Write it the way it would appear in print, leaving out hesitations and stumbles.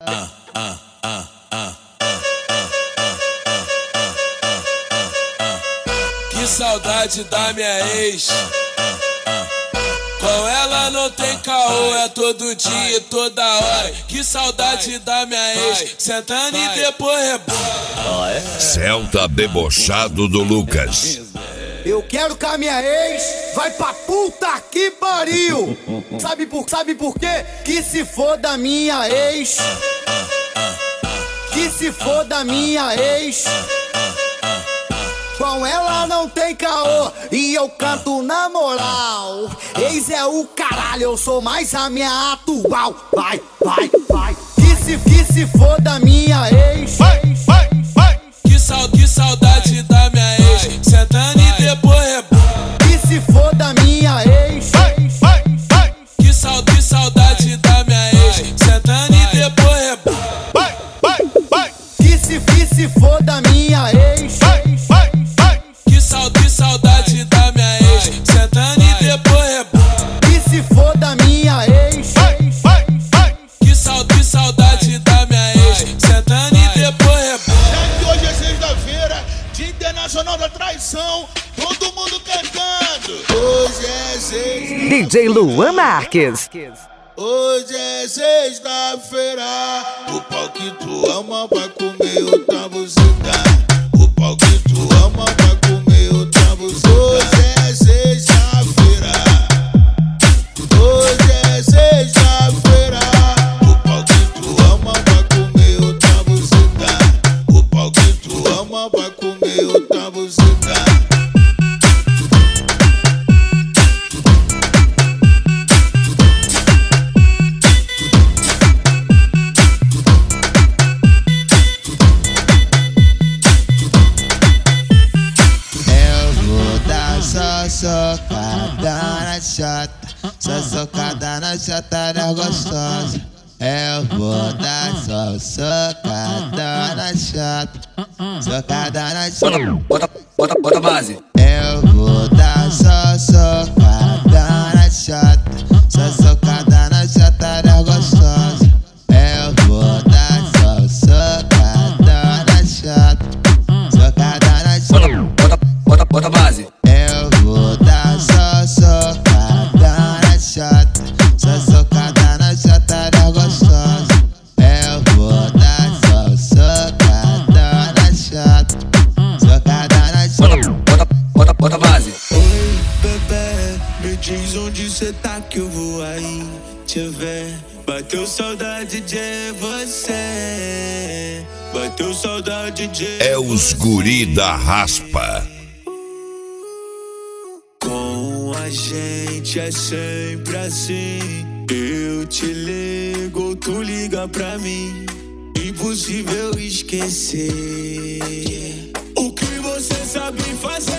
Que saudade da minha ex. Com ela não tem caô, é todo dia e toda hora. Que saudade da minha ex, sentando e depois rebola. Celta debochado do Lucas. Eu quero que a minha ex vai pra puta que pariu. Sabe por quê? Que se for da minha ex. Que se for da minha ex. Com ela não tem caô e eu canto na moral. Ex é o caralho, eu sou mais a minha atual. Vai. Que se for da minha ex. Que saudade da minha ex, sentando e depois rebola. Que se for da minha ex. Que saudade da minha ex, sentando e depois rebola. Que se for da minha ex. Que saudade da minha ex, sentando e depois rebola. Que se for da minha ex. Que saudade da minha ex, sentando e depois rebola. Já que hoje é sexta-feira, Dia Internacional da Traição, todo mundo cantando. Hoje é sexta. DJ Luan Marques. Hoje é sexta-feira. O pau que tu ama vai comer outra buceta. O pau que tu ama vai comer outra buceta. Hoje é sexta-feira. Hoje é sexta-feira. O pau que tu ama vai comer outra buceta. O pau que tu ama vai comer outra buceta. Só socada na chata da gostosa. Eu vou dar só socada na chata. Socada na chata. Bota a base. Eu vou dar só socada na chata. Só socada na chata da gostosa. Eu vou dar só socada na chata. Socada na chata. Bota a base. Eu vou dar só socada na chata. Só socada na chata da gostosa. Eu vou dar só socada na chata. Socada na chata. Bota a base. Oi, bebê, me diz onde cê tá que eu vou aí te ver. Bateu saudade de você. Bateu saudade de É os guri da raspa. Com a gente é sempre assim. Eu te ligo, tu liga pra mim. Impossível esquecer o que você sabe fazer.